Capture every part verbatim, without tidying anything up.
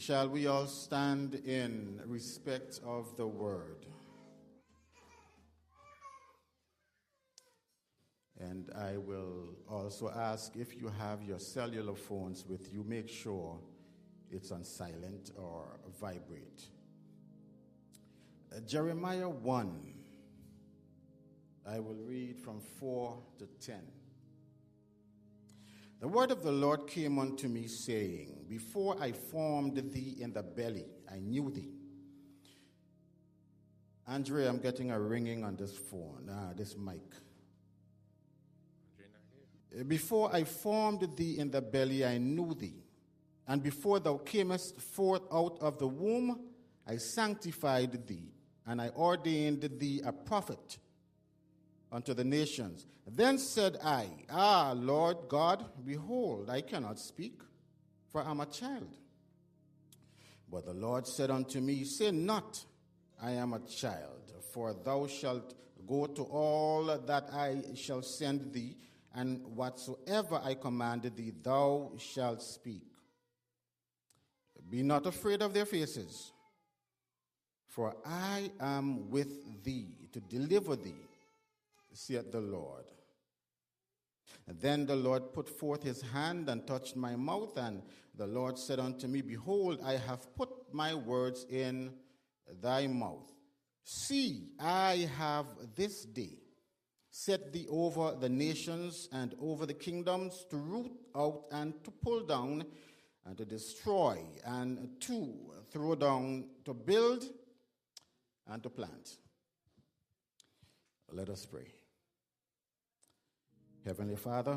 Shall we all stand in respect of the word? And I will also ask, if you have your cellular phones with you, make sure it's on silent or vibrate. Uh, Jeremiah one, I will read from four to ten. The word of the Lord came unto me, saying, Before I formed thee in the belly, I knew thee. Andre, I'm getting a ringing on this phone, ah, this mic. Before I formed thee in the belly, I knew thee. And before thou camest forth out of the womb, I sanctified thee, and I ordained thee a prophet unto the nations. Then said I, Ah, Lord God, behold, I cannot speak, for I am a child. But the Lord said unto me, Say not, I am a child, for thou shalt go to all that I shall send thee, and whatsoever I commanded thee, thou shalt speak. Be not afraid of their faces, for I am with thee to deliver thee, saith the Lord. And then the Lord put forth his hand and touched my mouth, and the Lord said unto me, Behold, I have put my words in thy mouth. See, I have this day set thee over the nations and over the kingdoms, to root out and to pull down and to destroy and to throw down, to build and to plant. Let us pray. Heavenly Father,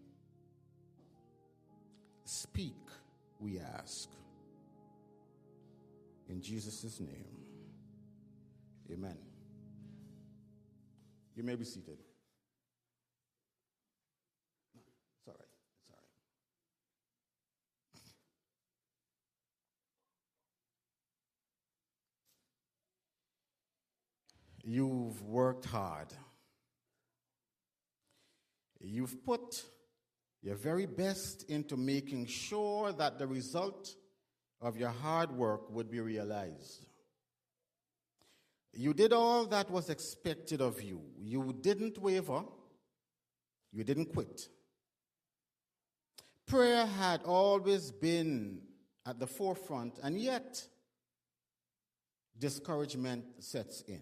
speak, we ask. In Jesus' name, amen. You may be seated. No, it's all right. It's all right. You've worked hard. You've put your very best into making sure that the result of your hard work would be realized. You did all that was expected of you. You didn't waver. You didn't quit. Prayer had always been at the forefront, and yet discouragement sets in.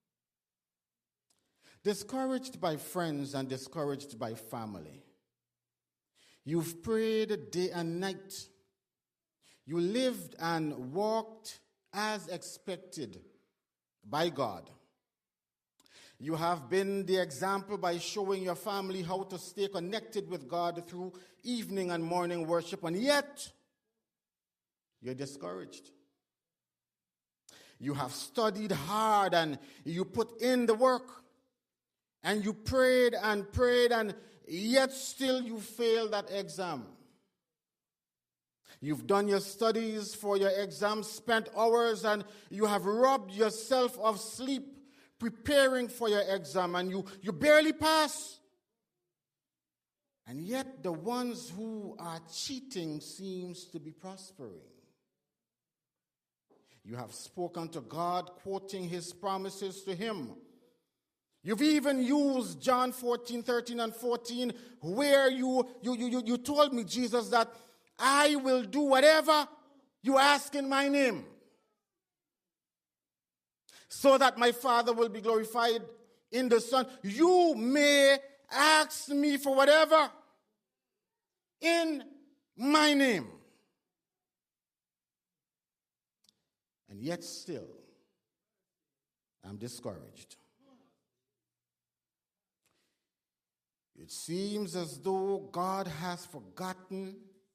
Discouraged by friends and discouraged by family. You've prayed day and night. You lived and walked as expected by God. You have been the example by showing your family how to stay connected with God through evening and morning worship, and yet you're discouraged. You have studied hard and you put in the work, and you prayed and prayed, and yet still you failed that exam. You've done your studies for your exam, spent hours, and you have robbed yourself of sleep preparing for your exam, and you, you barely pass. And yet the ones who are cheating seems to be prospering. You have spoken to God, quoting his promises to him. You've even used John fourteen, thirteen, and fourteen, where you, you, you, you told me, Jesus, that I will do whatever you ask in my name, so that my Father will be glorified in the Son. You may ask me for whatever in my name. And yet still, I'm discouraged. It seems as though God has forgotten.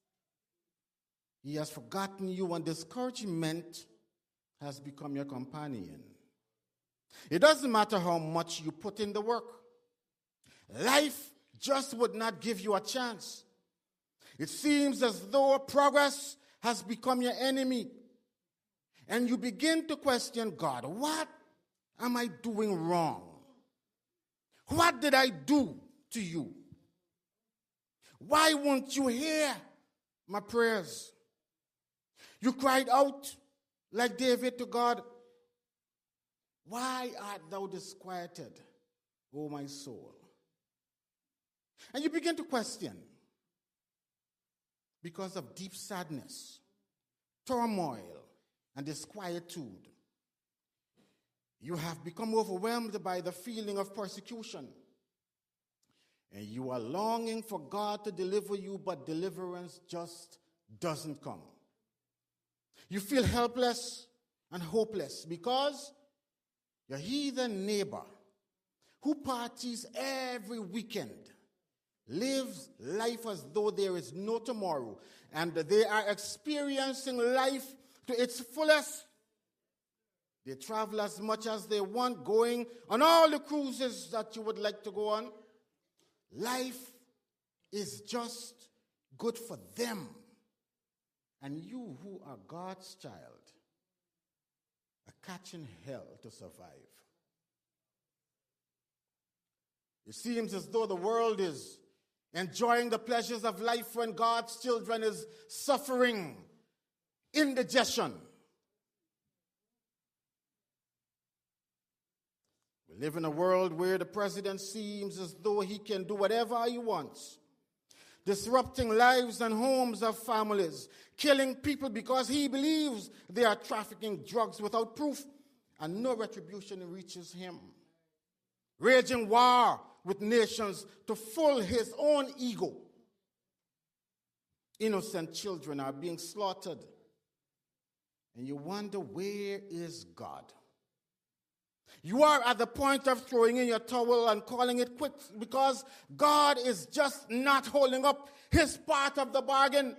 He has forgotten you, and discouragement has become your companion. It doesn't matter how much you put in the work. Life just would not give you a chance. It seems as though progress has become your enemy. And you begin to question God. What am I doing wrong? What did I do to you? Why won't you hear my prayers? You cried out like David to God, why art thou disquieted, O my soul? And you begin to question because of deep sadness, turmoil, and disquietude. You have become overwhelmed by the feeling of persecution. And you are longing for God to deliver you, but deliverance just doesn't come. You feel helpless and hopeless because your heathen neighbor, who parties every weekend, lives life as though there is no tomorrow, and they are experiencing life to its fullest. They travel as much as they want, going on all the cruises that you would like to go on. Life is just good for them. And you, who are God's child, are catching hell to survive. It seems as though the world is enjoying the pleasures of life when God's children is suffering indigestion. We live in a world where the president seems as though he can do whatever he wants, disrupting lives and homes of families, killing people because he believes they are trafficking drugs without proof, and no retribution reaches him. Raging war with nations to full his own ego. Innocent children are being slaughtered. And you wonder, where is God? You are at the point of throwing in your towel and calling it quits because God is just not holding up his part of the bargain.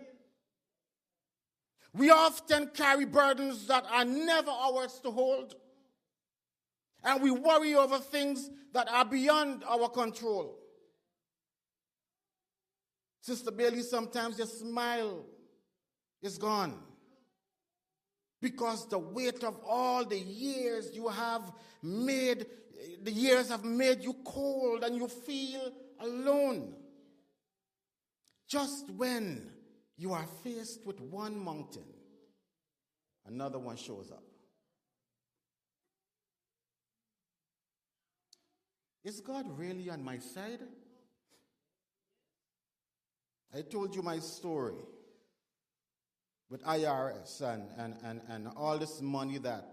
We often carry burdens that are never ours to hold. And we worry over things that are beyond our control. Sister Bailey, sometimes your smile is gone because the weight of all the years you have made, the years have made you cold and you feel alone. Just when you are faced with one mountain, another one shows up. Is God really on my side? I told you my story with I R S and, and, and, and all this money that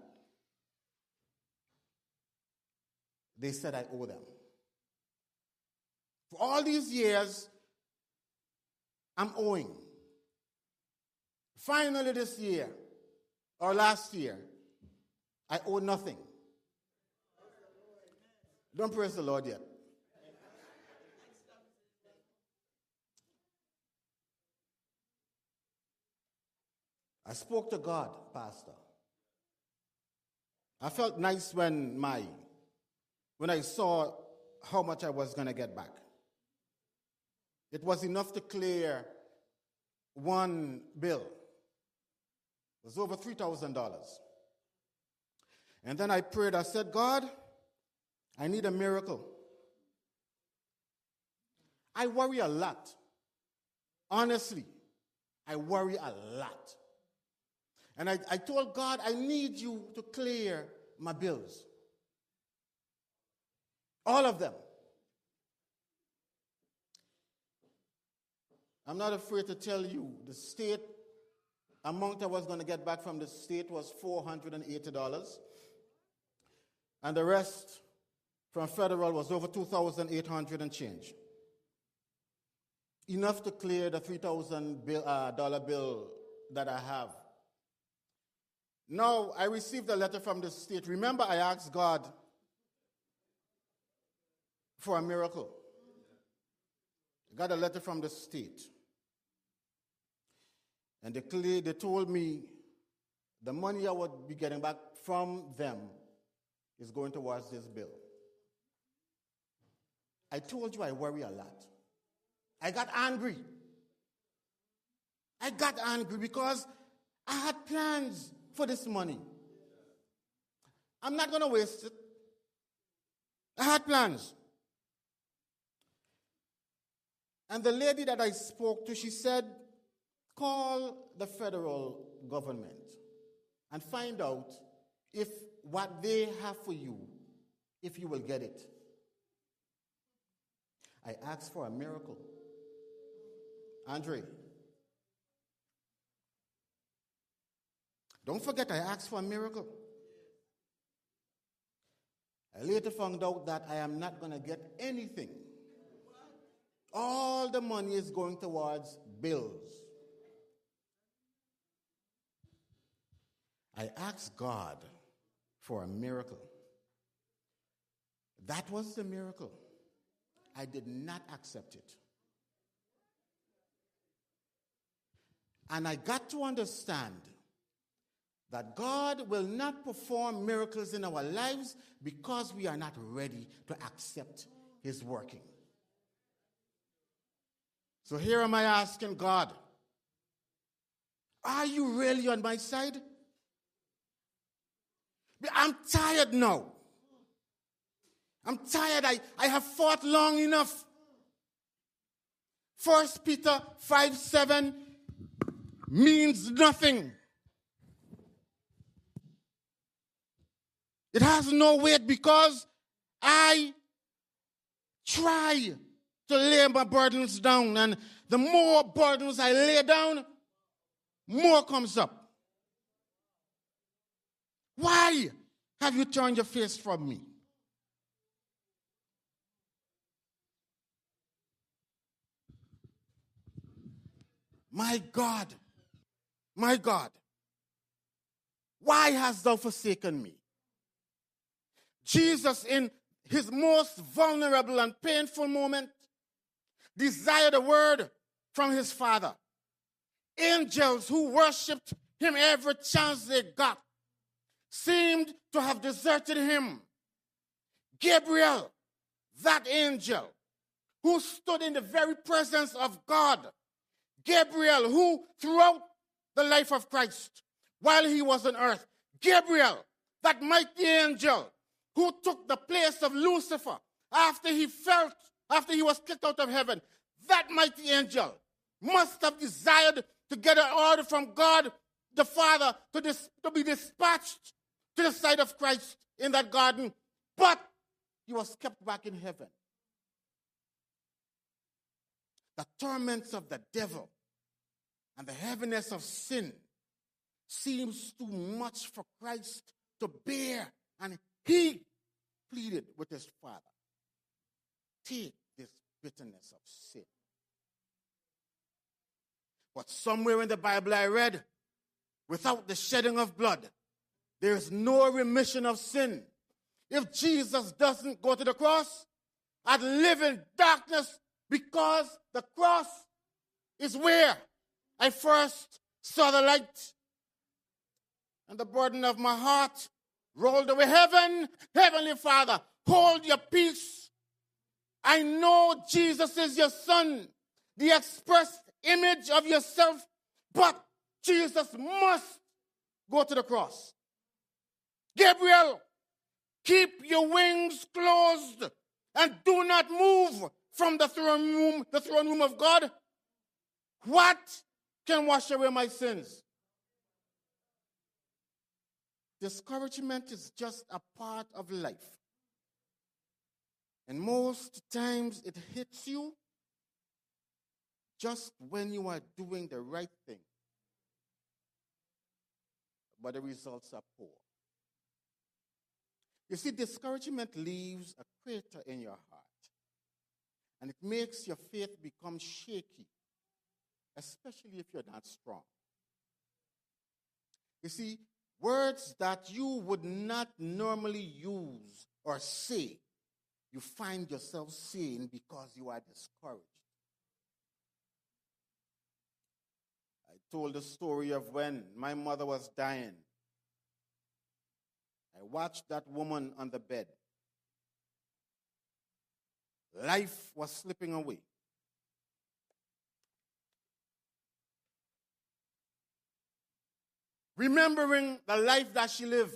they said I owe them. For all these years, I'm owing. Finally this year, or last year, I owe nothing. Don't praise the Lord yet. I spoke to God, Pastor. I felt nice when my when I saw how much I was going to get back. It was enough to clear one bill. It was over three thousand dollars. And then I prayed, I said, God, I need a miracle. I worry a lot. Honestly, I worry a lot. And I, I told God, I need you to clear my bills. All of them. I'm not afraid to tell you the state amount I was going to get back from the state was four hundred eighty dollars. And the rest from federal was over two thousand eight hundred dollars and change. Enough to clear the three thousand dollars bill, uh, dollar bill that I have. Now, I received a letter from the state. Remember, I asked God for a miracle. I got a letter from the state. And they, clear, they told me the money I would be getting back from them is going towards this bill. I told you I worry a lot. I got angry. I got angry because I had plans for this money. I'm not going to waste it. I had plans. And the lady that I spoke to, she said, call the federal government and find out if what they have for you, if you will get it. I asked for a miracle. Andre, don't forget I asked for a miracle. I later found out that I am not going to get anything. All the money is going towards bills. I asked God for a miracle. That was the miracle. I did not accept it. And I got to understand that God will not perform miracles in our lives because we are not ready to accept his working. So here am I asking God, are you really on my side? I'm tired now. I'm tired. I, I have fought long enough. First Peter five seven means nothing. It has no weight because I try to lay my burdens down. And the more burdens I lay down, more comes up. Why have you turned your face from me? My God, my God, why hast thou forsaken me? Jesus, in his most vulnerable and painful moment, desired a word from his Father. Angels who worshipped him every chance they got seemed to have deserted him. Gabriel, that angel who stood in the very presence of God, Gabriel, who throughout the life of Christ, while he was on earth, Gabriel, that mighty angel who took the place of Lucifer after he felt, after he was kicked out of heaven, that mighty angel must have desired to get an order from God the Father to, dis, to be dispatched to the side of Christ in that garden, but he was kept back in heaven. The torments of the devil and the heaviness of sin seems too much for Christ to bear, and he pleaded with his Father, take this bitterness of sin. But somewhere in the Bible I read, without the shedding of blood, there is no remission of sin. If Jesus doesn't go to the cross, I'd live in darkness because the cross is where I first saw the light. And the burden of my heart rolled away. Heaven, Heavenly Father, hold your peace. I know Jesus is your Son, the express image of yourself, but Jesus must go to the cross. Gabriel, keep your wings closed and do not move from the throne room, the throne room of God. What can wash away my sins? Discouragement is just a part of life. And most times it hits you just when you are doing the right thing. But the results are poor. You see, discouragement leaves a crater in your heart. And it makes your faith become shaky, especially if you're not strong. You see, words that you would not normally use or say, you find yourself saying because you are discouraged. I told the story of when my mother was dying. I watched that woman on the bed. Life was slipping away. Remembering the life that she lived.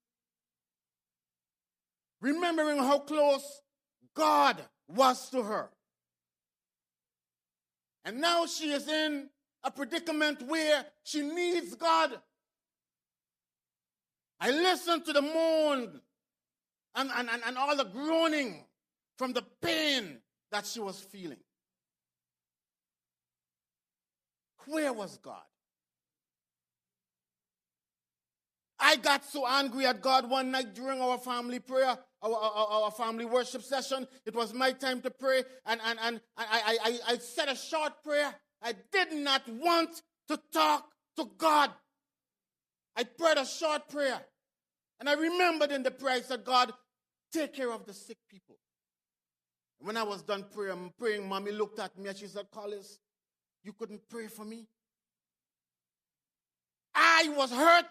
Remembering how close God was to her. And now she is in a predicament where she needs God. I listened to the moan and, and, and, and all the groaning from the pain that she was feeling. Where was God? I got so angry at God one night during our family prayer, our, our, our family worship session. It was my time to pray, and, and, and I, I, I, I said a short prayer. I did not want to talk to God. I prayed a short prayer. And I remembered in the prayer, I said, God, take care of the sick people. When I was done praying, praying, Mommy looked at me and she said, Collis, you couldn't pray for me? I was hurt.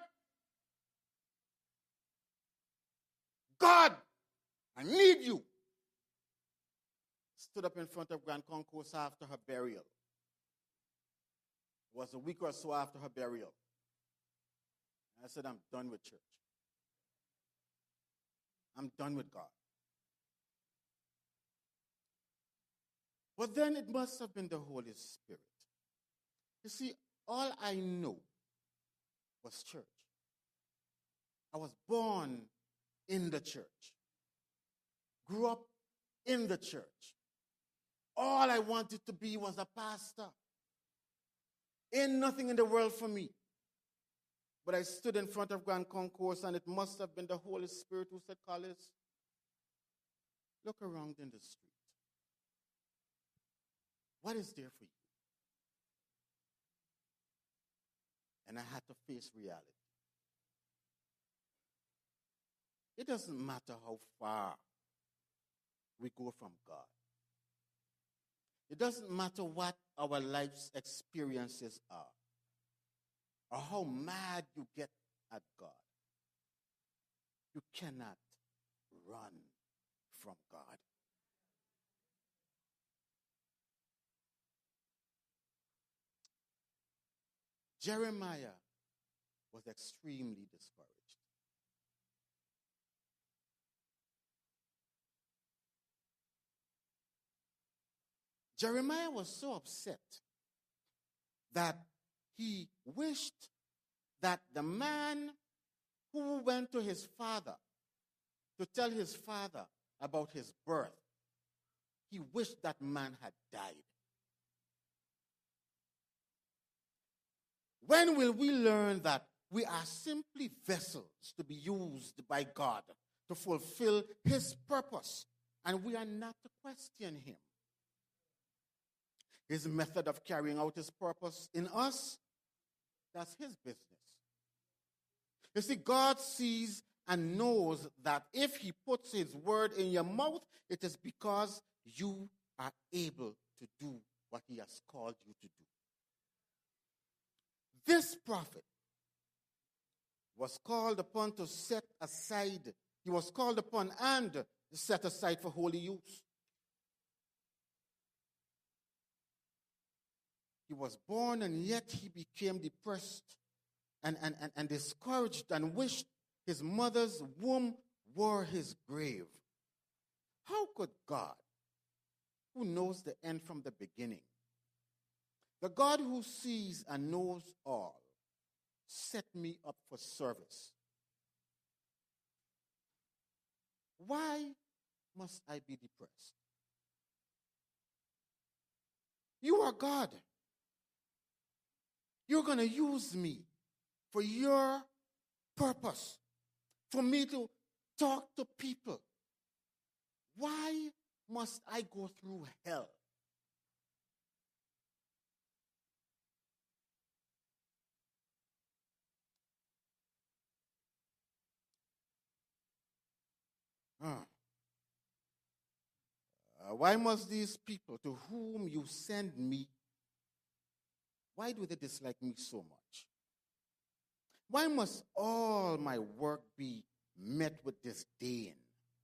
God, I need you. Stood up in front of Grand Concourse after her burial. It was a week or so after her burial. I said, I'm done with church. I'm done with God. But then it must have been the Holy Spirit. You see, all I know was church. I was born in the church. Grew up in the church. All I wanted to be was a pastor. Ain't nothing in the world for me. But I stood in front of Grand Concourse, and it must have been the Holy Spirit who said, Collis, look around in the street. What is there for you? And I had to face reality. It doesn't matter how far we go from God. It doesn't matter what our life's experiences are or how mad you get at God. You cannot run from God. Jeremiah was extremely discouraged. Jeremiah was so upset that he wished that the man who went to his father to tell his father about his birth, he wished that man had died. When will we learn that we are simply vessels to be used by God to fulfill his purpose, and we are not to question him? His method of carrying out his purpose in us, that's his business. You see, God sees and knows that if he puts his word in your mouth, it is because you are able to do what he has called you to do. This prophet was called upon to set aside, he was called upon and set aside for holy use. He was born, and yet he became depressed and, and, and, and discouraged and wished his mother's womb were his grave. How could God, who knows the end from the beginning, the God who sees and knows all, set me up for service? Why must I be depressed? You are God. You're going to use me for your purpose, for me to talk to people. Why must I go through hell? Huh. Uh, why must these people to whom you send me, why do they dislike me so much? Why must all my work be met with disdain?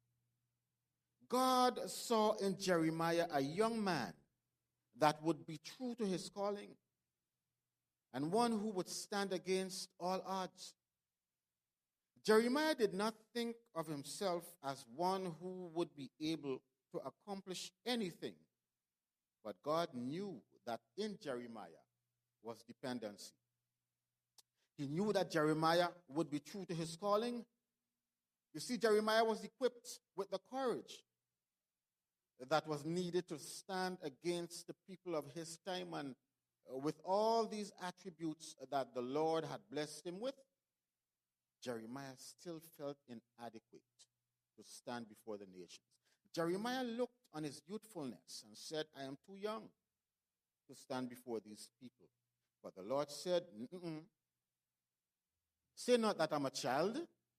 God saw in Jeremiah a young man that would be true to his calling and one who would stand against all odds. Jeremiah did not think of himself as one who would be able to accomplish anything, but God knew that in Jeremiah was dependency. He knew that Jeremiah would be true to his calling. You see, Jeremiah was equipped with the courage that was needed to stand against the people of his time, and with all these attributes that the Lord had blessed him with, Jeremiah still felt inadequate to stand before the nations. Jeremiah looked on his youthfulness and said, I am too young to stand before these people. But the Lord said, Mm-mm. Say not that I'm a child,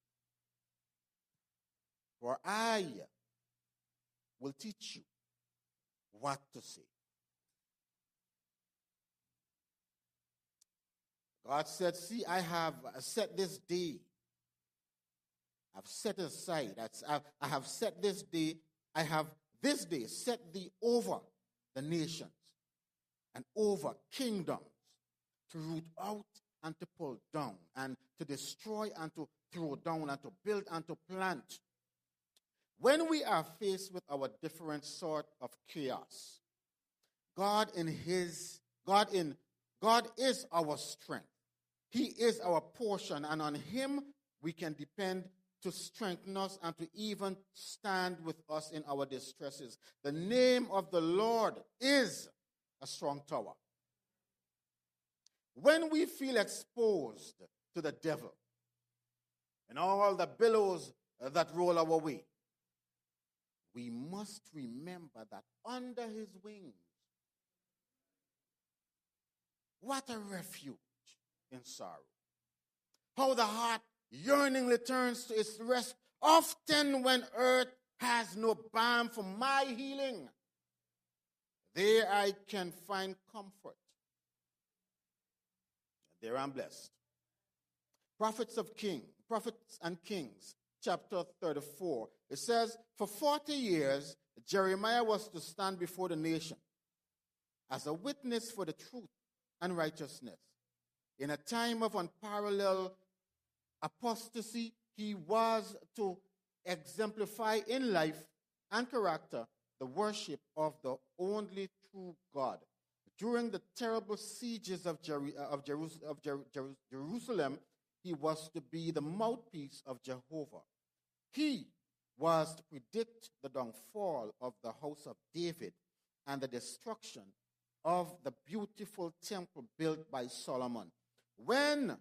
for I will teach you what to say. God said, see, I have set this day. I've set aside. I have set this day. I have this day set thee over the nations and over kingdoms to root out and to pull down and to destroy and to throw down and to build and to plant. When we are faced with our different sort of chaos, God in his God in God is our strength. He is our portion, and on him we can depend to strengthen us and to even stand with us in our distresses. The name of the Lord is a strong tower. When we feel exposed to the devil and all the billows that roll our way, we must remember that under his wings, what a refuge in sorrow. How the heart yearningly turns to its rest, often when earth has no balm for my healing. There I can find comfort. There I'm blessed. Prophets of King, Prophets and Kings, chapter thirty-four. It says, for forty years, Jeremiah was to stand before the nation as a witness for the truth and righteousness. In a time of unparalleled apostasy, he was to exemplify in life and character the worship of the only true God. During the terrible sieges of, Jer- of, Jerus- of Jer- Jer- Jerusalem, he was to be the mouthpiece of Jehovah. He was to predict the downfall of the house of David and the destruction of the beautiful temple built by Solomon. When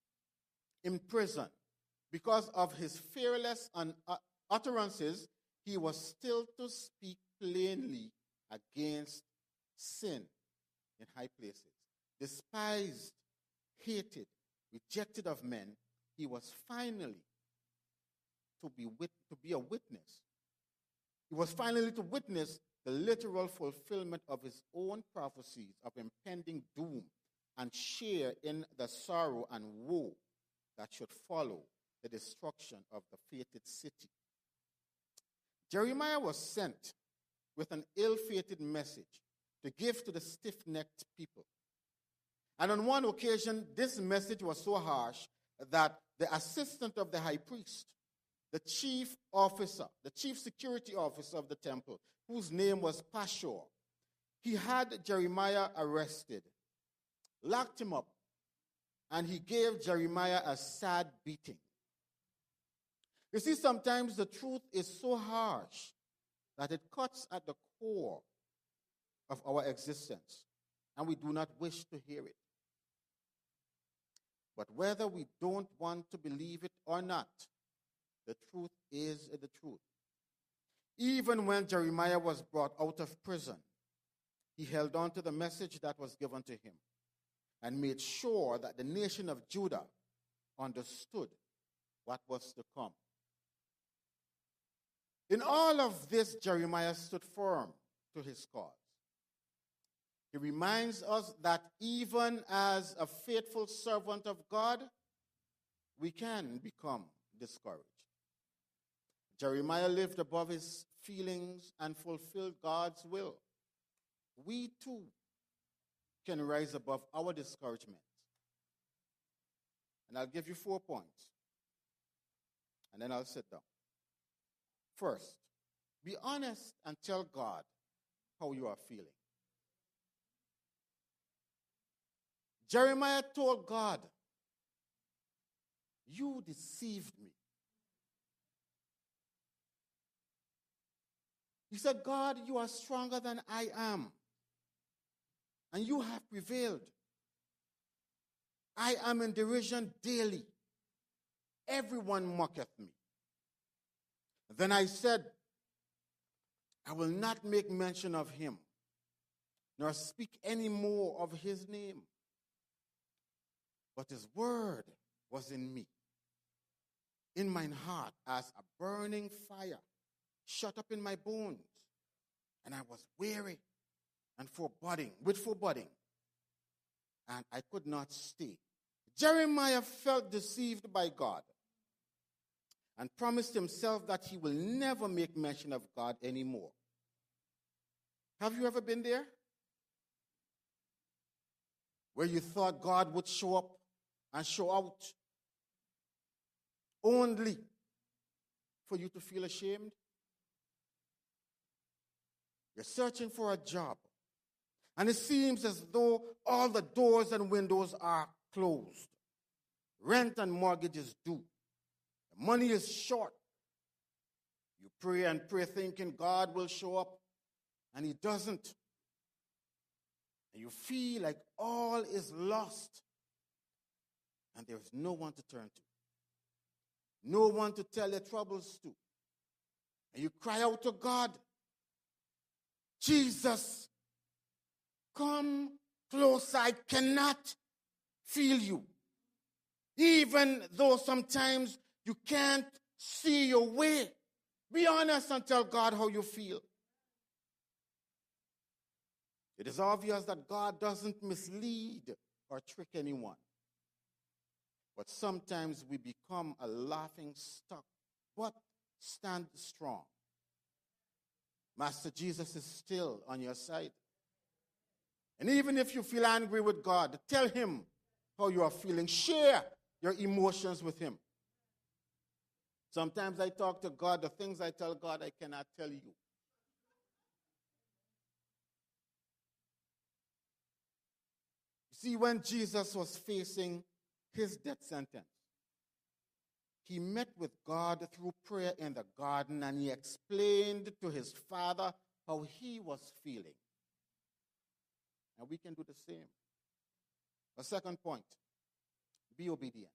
in prison, because of his fearless un- utterances, he was still to speak plainly against sin in high places. Despised, hated, rejected of men, he was finally to be, wit- to be a witness. He was finally to witness the literal fulfillment of his own prophecies of impending doom and share in the sorrow and woe that should follow the destruction of the fated city. Jeremiah was sent with an ill-fated message to give to the stiff-necked people. And on one occasion, this message was so harsh that the assistant of the high priest, the chief officer, the chief security officer of the temple, whose name was Pashur, he had Jeremiah arrested, locked him up, and he gave Jeremiah a sad beating. You see, sometimes the truth is so harsh that it cuts at the core of our existence, and we do not wish to hear it. But whether we don't want to believe it or not, the truth is the truth. Even when Jeremiah was brought out of prison, he held on to the message that was given to him and made sure that the nation of Judah understood what was to come. In all of this, Jeremiah stood firm to his cause. He reminds us that even as a faithful servant of God, we can become discouraged. Jeremiah lived above his feelings and fulfilled God's will. We too can rise above our discouragement. And I'll give you four points, and then I'll sit down. First, be honest and tell God how you are feeling. Jeremiah told God, you deceived me. He said, God, you are stronger than I am, and you have prevailed. I am in derision daily. Everyone mocketh me. Then I said, I will not make mention of him, nor speak any more of his name. But his word was in me, in mine heart, as a burning fire, shut up in my bones. And I was weary and foreboding, with foreboding, and I could not stay. Jeremiah felt deceived by God and promised himself that he will never make mention of God anymore. Have you ever been there? Where you thought God would show up and show out only for you to feel ashamed? You're searching for a job, and it seems as though all the doors and windows are closed. Rent and mortgage is due. The money is short. You pray and pray thinking God will show up, and he doesn't. And you feel like all is lost, and there's no one to turn to. No one to tell your troubles to. And you cry out to God, Jesus, come close. I cannot feel you. Even though sometimes you can't see your way. Be honest and tell God how you feel. It is obvious that God doesn't mislead or trick anyone. But sometimes we become a laughing stock. But stand strong. Master Jesus is still on your side. And even if you feel angry with God, tell him how you are feeling. Share your emotions with him. Sometimes I talk to God, the things I tell God I cannot tell you. See, when Jesus was facing his death sentence, he met with God through prayer in the garden, and he explained to his Father how he was feeling. And we can do the same. A second point, be obedient.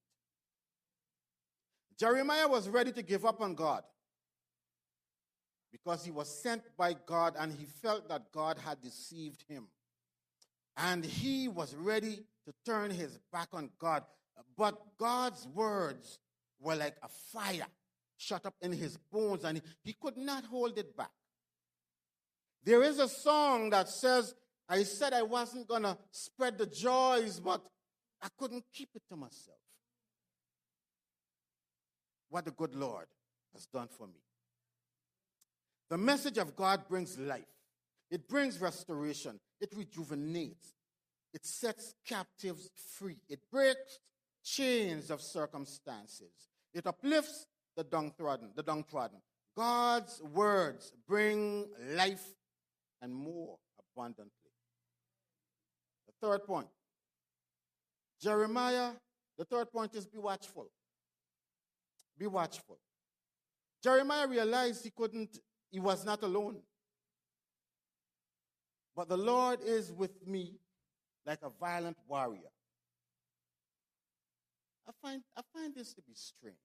Jeremiah was ready to give up on God because he was sent by God and he felt that God had deceived him. And he was ready to turn his back on God. But God's words were like a fire shut up in his bones, and he, he could not hold it back. There is a song that says, I said I wasn't going to spread the joys, but I couldn't keep it to myself. What the good Lord has done for me. The message of God brings life. It brings restoration. It rejuvenates. It sets captives free. It breaks chains of circumstances. It uplifts the downtrodden, the downtrodden. God's words bring life and more abundantly. The third point. Jeremiah, the third point is be watchful. Be watchful. Jeremiah realized he couldn't, he was not alone. But the Lord is with me like a violent warrior. I find, I find this to be strange.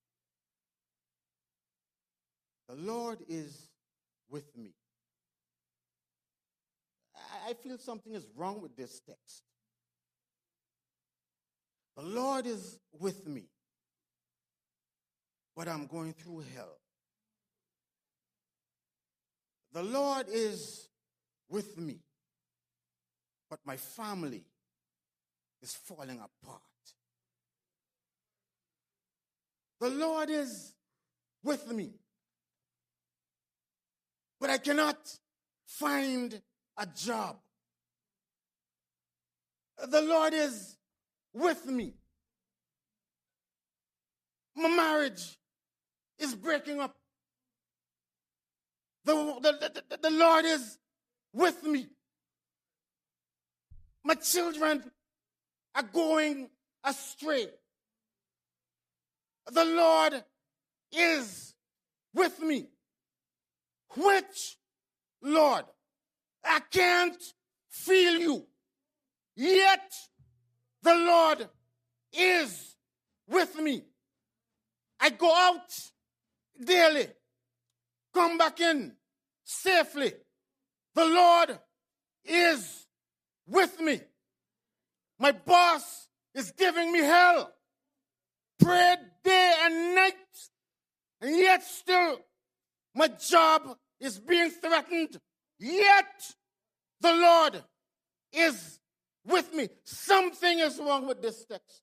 The Lord is with me. I, I feel something is wrong with this text. The Lord is with me, but I'm going through hell. The Lord is with me, but my family is falling apart. The Lord is with me, but I cannot find a job. The Lord is with me. My marriage is breaking up. The, the, the, the Lord is with me. My children are going astray. The Lord is with me. Which Lord? I can't feel you. Yet the Lord is with me. I go out daily, come back in safely. The Lord is with me. My boss is giving me hell. Prayed day and night, and yet still my job is being threatened. Yet the Lord is with me. Something is wrong with this text.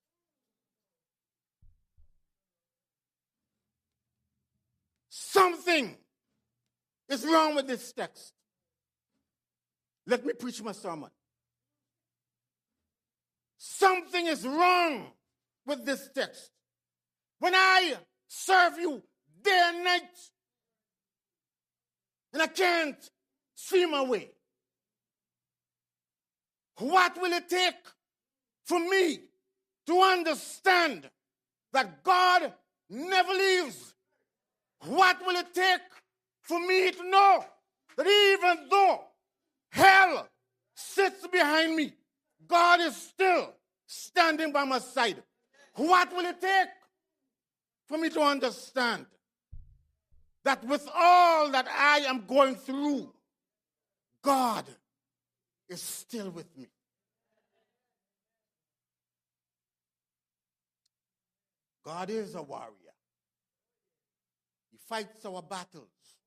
Something is wrong with this text. Let me preach my sermon. Something is wrong with this text. When I serve you day and night, and I can't see my way, what will it take for me to understand that God never leaves? What will it take for me to know that even though hell sits behind me, God is still standing by my side? What will it take for me to understand that with all that I am going through, God is still with me? God is a warrior. He fights our battles.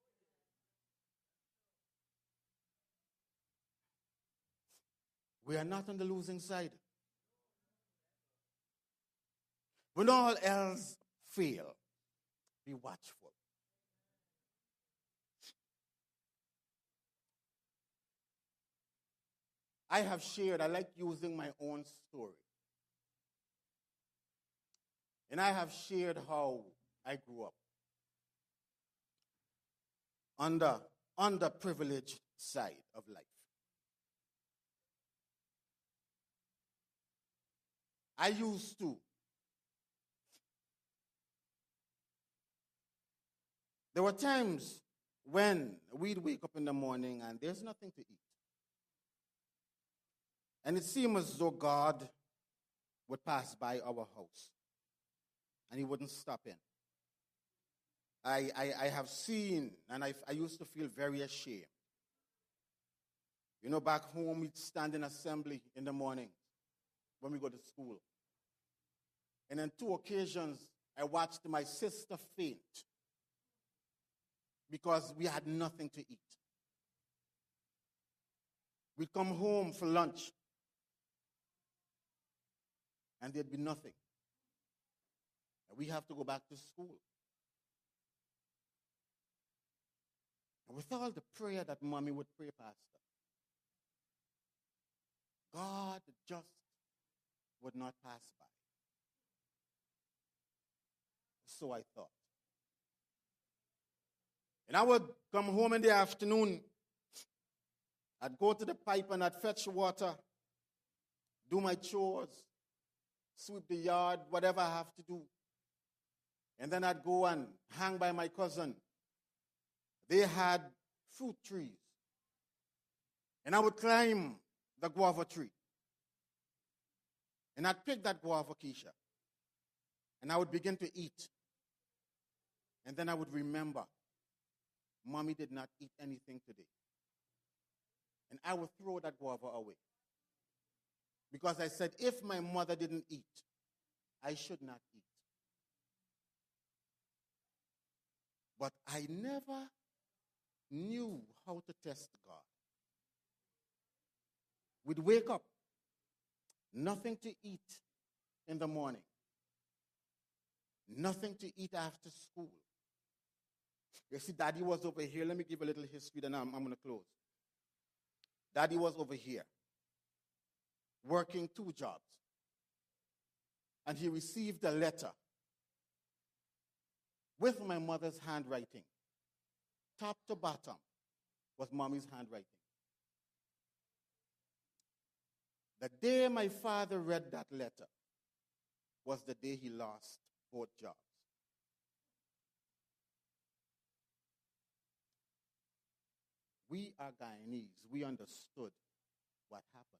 We are not on the losing side. When all else fail, be watchful. I have shared, I like using my own story. And I have shared how I grew up on the underprivileged side of life. I used to. There were times when we'd wake up in the morning and there's nothing to eat. And it seemed as though God would pass by our house and he wouldn't stop in. I, I, I have seen, and I, I used to feel very ashamed. You know, back home, we'd stand in assembly in the morning when we go to school. And on two occasions, I watched my sister faint because we had nothing to eat. We'd come home for lunch, and there'd be nothing. And we have to go back to school. And with all the prayer that Mommy would pray, Pastor, God just would not pass by. So I thought. And I would come home in the afternoon. I'd go to the pipe and I'd fetch water, do my chores, sweep the yard, whatever I have to do. And then I'd go and hang by my cousin. They had fruit trees. And I would climb the guava tree. And I'd pick that guava, Keisha. And I would begin to eat. And then I would remember, Mommy did not eat anything today. And I would throw that guava away. Because I said, if my mother didn't eat, I should not eat. But I never knew how to test God. We'd wake up, nothing to eat in the morning, nothing to eat after school. You see, Daddy was over here. Let me give a little history, then I'm, I'm going to close. Daddy was over here, working two jobs. And he received a letter with my mother's handwriting. Top to bottom was Mommy's handwriting. The day my father read that letter was the day he lost both jobs. We are Guyanese. We understood what happened.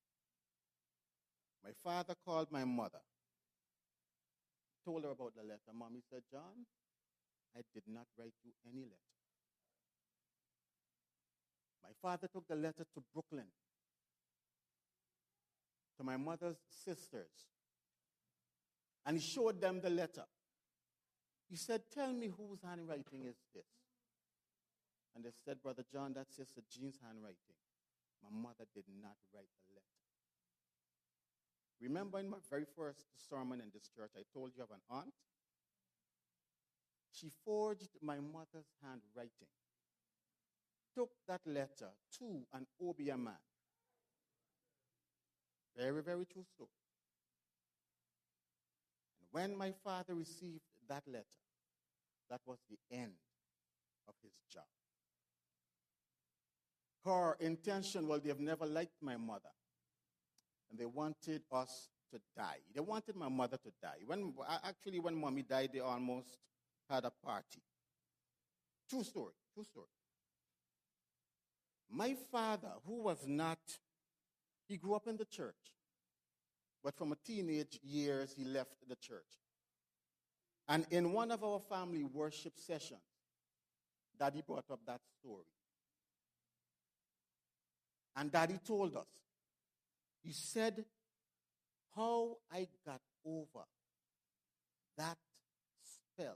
My father called my mother, told her about the letter. Mommy said, John, I did not write you any letter. My father took the letter to Brooklyn, to my mother's sisters, and he showed them the letter. He said, tell me whose handwriting is this? And they said, Brother John, that's Sister Jean's handwriting. My mother did not write the letter. Remember in my very first sermon in this church, I told you of an aunt? She forged my mother's handwriting, took that letter to an Obeah man. Very, very true story. And when my father received that letter, that was the end of his job. Her intention, well, they have never liked my mother. And they wanted us to die. They wanted my mother to die. When Actually, when Mommy died, they almost had a party. True story, true story. My father, who was not, he grew up in the church. But from a teenage years, he left the church. And in one of our family worship sessions, Daddy brought up that story. And Daddy told us, he said, how I got over that spell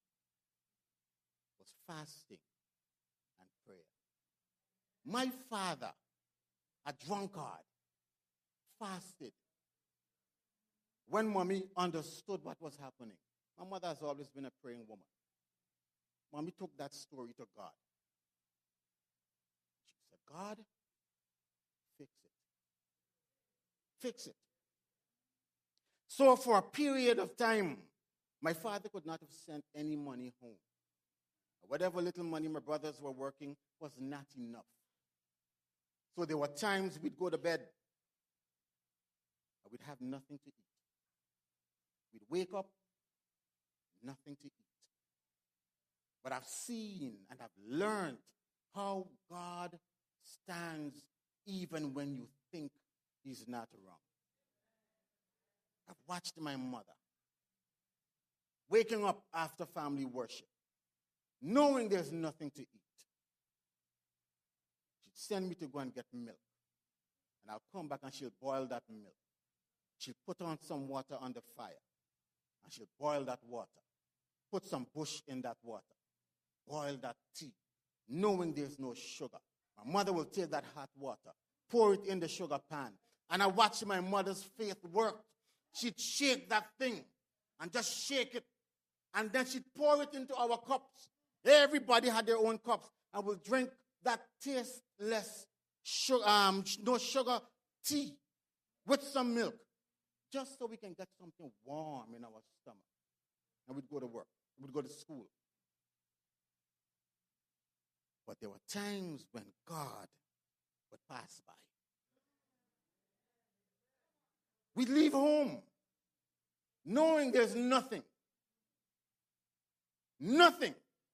was fasting and prayer. My father, a drunkard, fasted when Mommy understood what was happening. My mother has always been a praying woman. Mommy took that story to God. She said, God, fix it. Fix it. So for a period of time, my father could not have sent any money home. Whatever little money my brothers were working was not enough. So there were times we'd go to bed and we'd have nothing to eat. We'd wake up, nothing to eat. But I've seen and I've learned how God stands even when you think he's not around. I've watched my mother waking up after family worship, knowing there's nothing to eat. She'd send me to go and get milk. And I'll come back and she'll boil that milk. She'll put on some water on the fire. And she'll boil that water. Put some bush in that water. Boil that tea, knowing there's no sugar. My mother will take that hot water, pour it in the sugar pan. And I watched my mother's faith work. She'd shake that thing and just shake it. And then she'd pour it into our cups. Everybody had their own cups. And we'll drink that tasteless, sugar, um, no sugar tea with some milk. Just so we can get something warm in our stomach. And we'd go to work. We'd go to school. But there were times when God would pass by. We'd leave home knowing there's nothing. Nothing.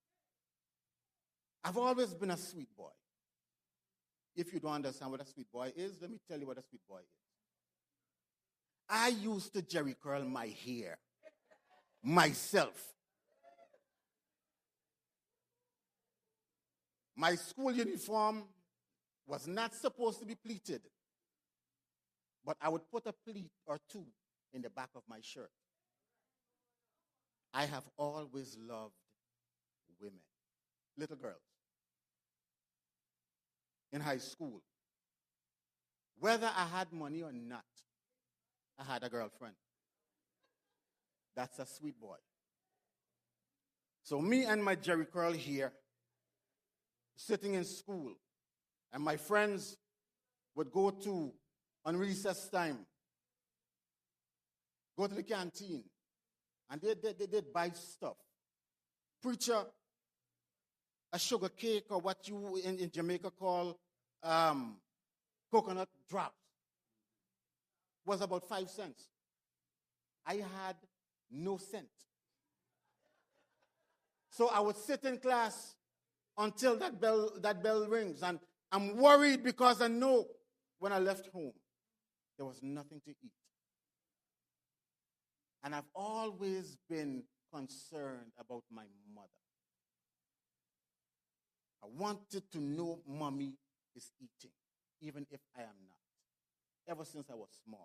I've always been a sweet boy. If you don't understand what a sweet boy is, let me tell you what a sweet boy is. I used to jerry curl my hair myself. My school uniform was not supposed to be pleated, but I would put a pleat or two in the back of my shirt. I have always loved women, little girls, in high school. Whether I had money or not, I had a girlfriend. That's a sweet boy. So me and my jerry curl here, sitting in school, and my friends would go to, on recess time, go to the canteen, and they did they, they, they buy stuff. Preacher, a sugar cake, or what you in, in Jamaica call um, coconut drops. was about five cents. I had no cent. So I would sit in class until that bell, that bell rings. And I'm worried because I know when I left home, there was nothing to eat. And I've always been concerned about my mother. I wanted to know mommy is eating, even if I am not, ever since I was small.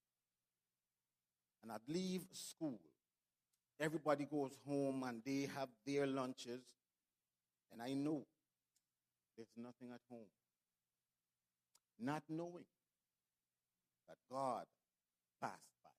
And I'd leave school. Everybody goes home and they have their lunches. And I know there's nothing at home. Not knowing that God passed by.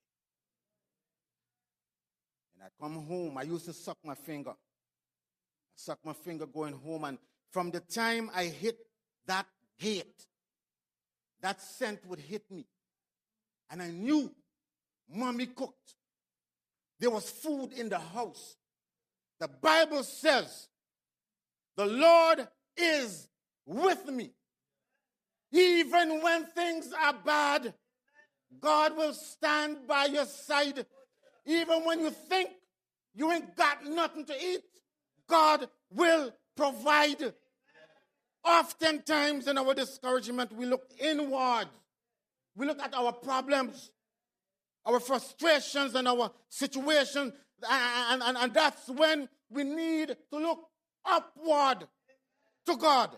And I come home. I used to suck my finger. I suck my finger going home. And from the time I hit that gate, that scent would hit me. And I knew mommy cooked. There was food in the house. The Bible says, the Lord is with me. Even when things are bad, God will stand by your side. Even when you think you ain't got nothing to eat, God will provide. Oftentimes in our discouragement, we look inward. We look at our problems, our frustrations, and our situation, and, and, and that's when we need to look upward to God.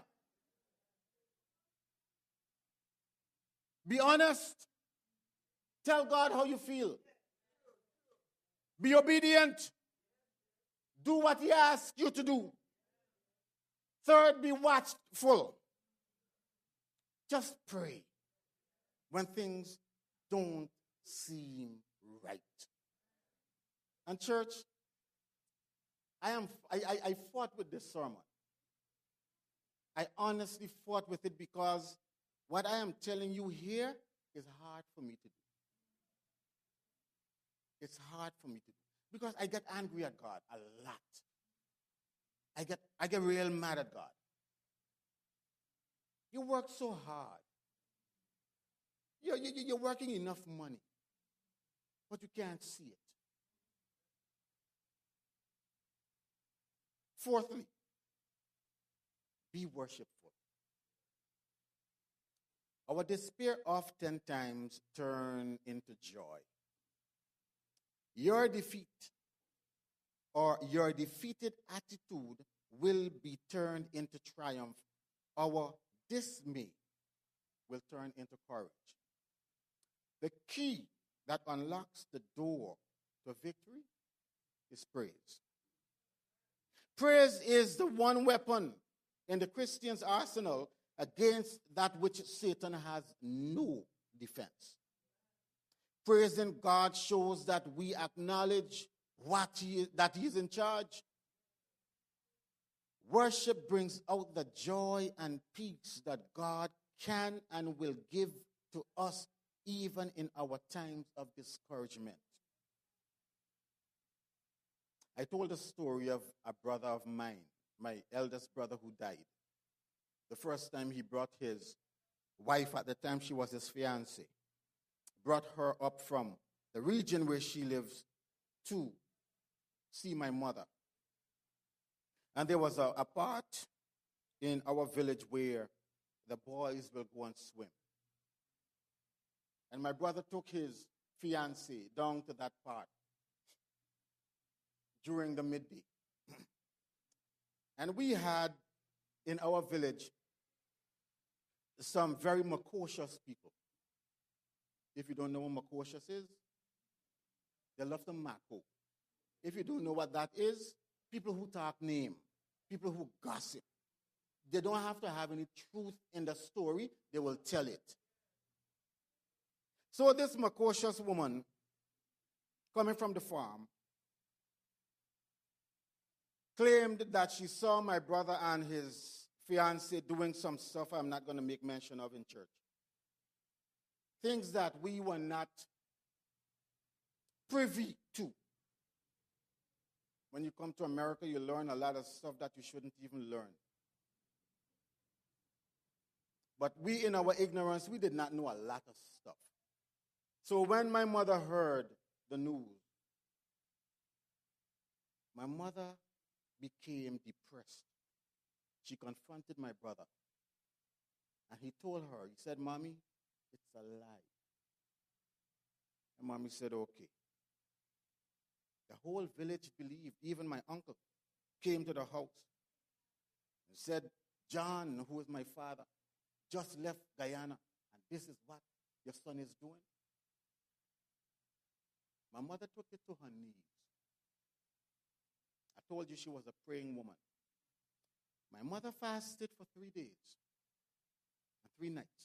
Be honest. Tell God how you feel. Be obedient. Do what He asks you to do. Third, be watchful. Just pray when things don't seem right. And church, I am I, I, I fought with this sermon. I honestly fought with it because what I am telling you here is hard for me to do. It's hard for me to do. Because I get angry at God a lot. I get I get real mad at God. You work so hard. You're, you, you're working enough money, but you can't see it. Fourthly, be worshipful. Our despair oftentimes turns into joy. Your defeat or your defeated attitude will be turned into triumph. Our dismay will turn into courage. The key that unlocks the door to victory is praise. Praise is the one weapon in the Christian's arsenal against that which Satan has no defense. Praising God shows that we acknowledge what he, that He is in charge. Worship brings out the joy and peace that God can and will give to us even in our times of discouragement. I told a story of a brother of mine, my eldest brother who died. The first time he brought his wife, at the time she was his fiancée, brought her up from the region where she lives to see my mother. And there was a, a part in our village where the boys will go and swim. And my brother took his fiancée down to that part during the midday. And we had in our village some very precocious people. If you don't know what precocious is, they love to mako. If you don't know what that is, people who talk name, people who gossip. They don't have to have any truth in the story, they will tell it. So this precocious woman coming from the farm claimed that she saw my brother and his fiancée doing some stuff I'm not going to make mention of in church. Things that we were not privy to. When you come to America, you learn a lot of stuff that you shouldn't even learn. But we, in our ignorance, we did not know a lot of stuff. So when my mother heard the news, my mother became depressed. She confronted my brother. And he told her, he said, Mommy, it's a lie. And Mommy said, okay. The whole village believed, even my uncle came to the house and said, John, who is my father, just left Guyana, and this is what your son is doing. My mother took it to her knees. I told you she was a praying woman. My mother fasted for three days and three nights.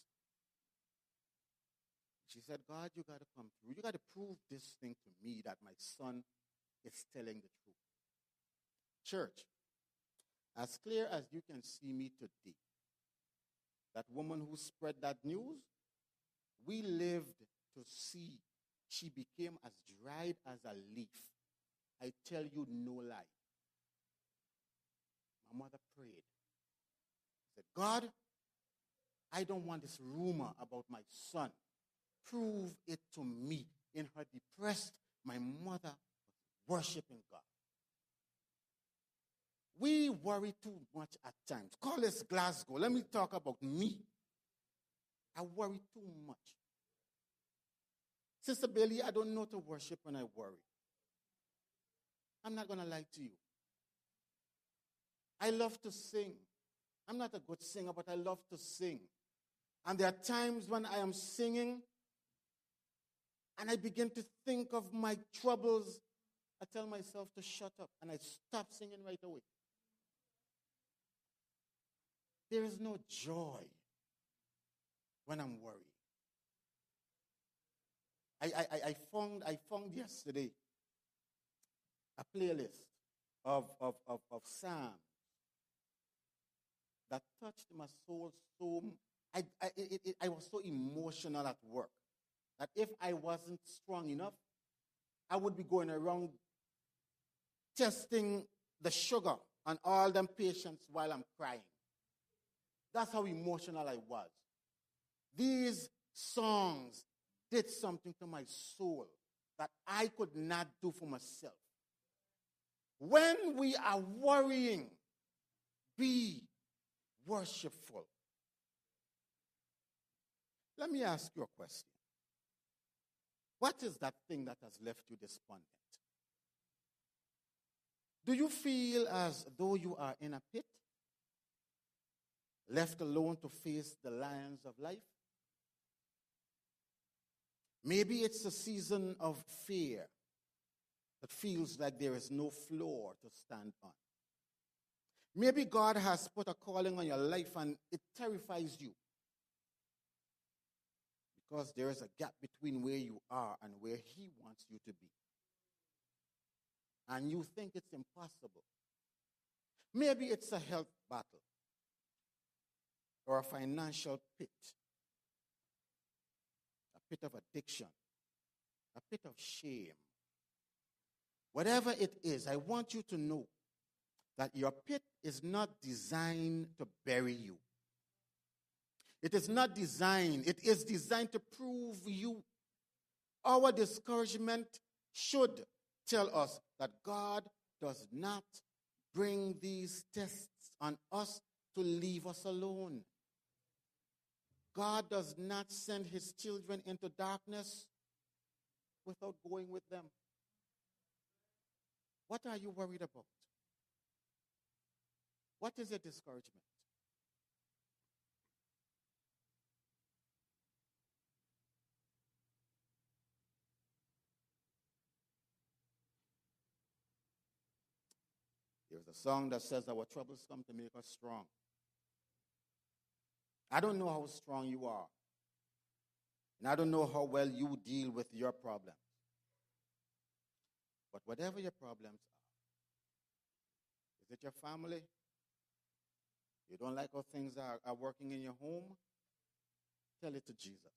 She said, God, you got to come through. You got to prove this thing to me that my son is telling the truth. Church, as clear as you can see me today, that woman who spread that news, we lived to see she became as dried as a leaf. I tell you no lie. My mother prayed. Said, God, I don't want this rumor about my son. Prove it to me. In her depressed, my mother was worshiping God. We worry too much at times. Call this Glasgow. Let me talk about me. I worry too much. Sister Bailey, I don't know to worship when I worry. I'm not going to lie to you. I love to sing. I'm not a good singer, but I love to sing. And there are times when I am singing and I begin to think of my troubles. I tell myself to shut up and I stop singing right away. There is no joy when I'm worried. I, I, I, found, I found yesterday a playlist of, of, of, of psalms that touched my soul so I, I, it, it, I was so emotional at work that if I wasn't strong enough, I would be going around testing the sugar on all them patients while I'm crying. That's how emotional I was. These songs did something to my soul that I could not do for myself. When we are worrying, be worshipful. Let me ask you a question. What is that thing that has left you despondent? Do you feel as though you are in a pit, left alone to face the lions of life? Maybe it's a season of fear that feels like there is no floor to stand on. Maybe God has put a calling on your life and it terrifies you because there is a gap between where you are and where He wants you to be. And you think it's impossible. Maybe it's a health battle or a financial pit, a pit of addiction, a pit of shame. Whatever it is, I want you to know that your pit is not designed to bury you. It is not designed. It is designed to prove you. Our discouragement should tell us that God does not bring these tests on us to leave us alone. God does not send His children into darkness without going with them. What are you worried about? What is your discouragement? There's a song that says our troubles come to make us strong. I don't know how strong you are. And I don't know how well you deal with your problems. But whatever your problems are, is it your family? You don't like how things are, are working in your home? Tell it to Jesus.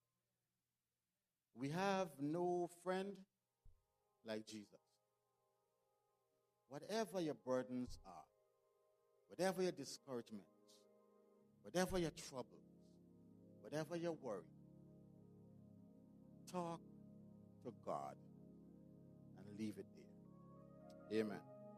We have no friend like Jesus. Whatever your burdens are, whatever your discouragements, whatever your troubles, whatever your worry, talk to God and leave it there. Amen.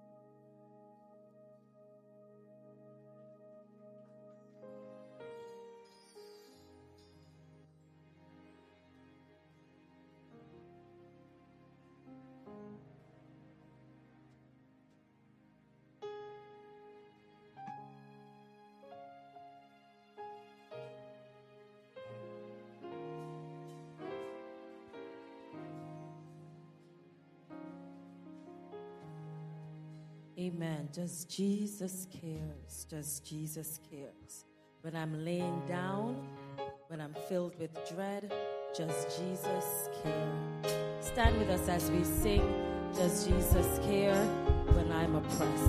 Amen. Just Jesus cares. Just Jesus cares. When I'm laying down, when I'm filled with dread, just Jesus cares. Stand with us as we sing, Does Jesus care when I'm oppressed?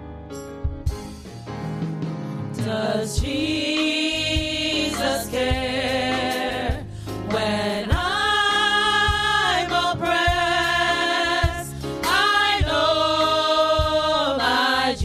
Does Jesus care when I'm oppressed? I know my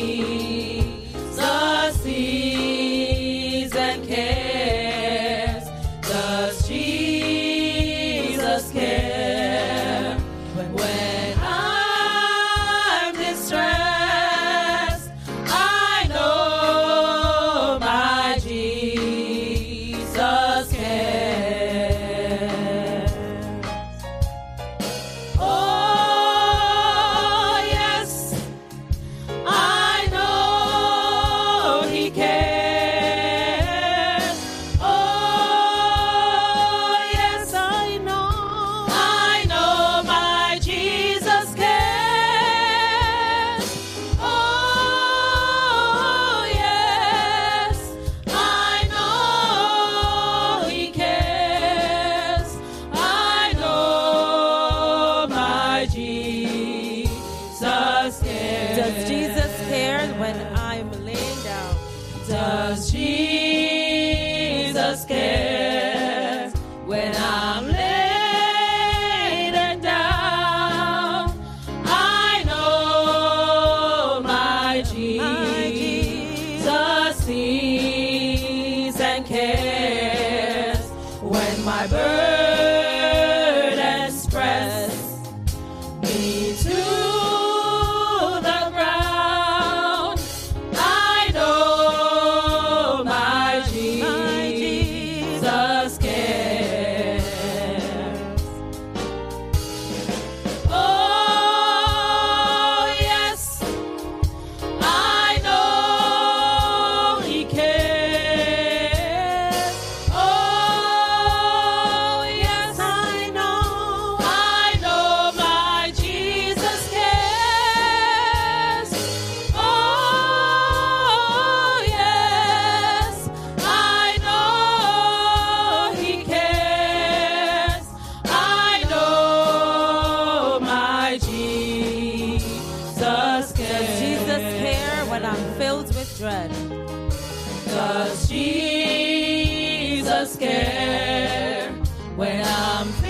Jesus sees and cares. Does Jesus care when, when I'm distressed? I know my Jesus cares. Oh, yes, I know He cares. Oh, yes, I know. I know my Jesus cares. Oh, yes, I know He cares. I know my Jesus cares. Does Jesus care when I'm laying down? Does Jesus care when I'm laying down? I know my Jesus sees and cares when my burdens press me to the ground. I know my Jesus cares. Oh, yes, I know He cares. Oh, yes, I know. I know my Jesus cares. Oh, yes, I know He cares. I know my Jesus cares. Does Jesus care when I'm filled with dread? Does Jesus care when I'm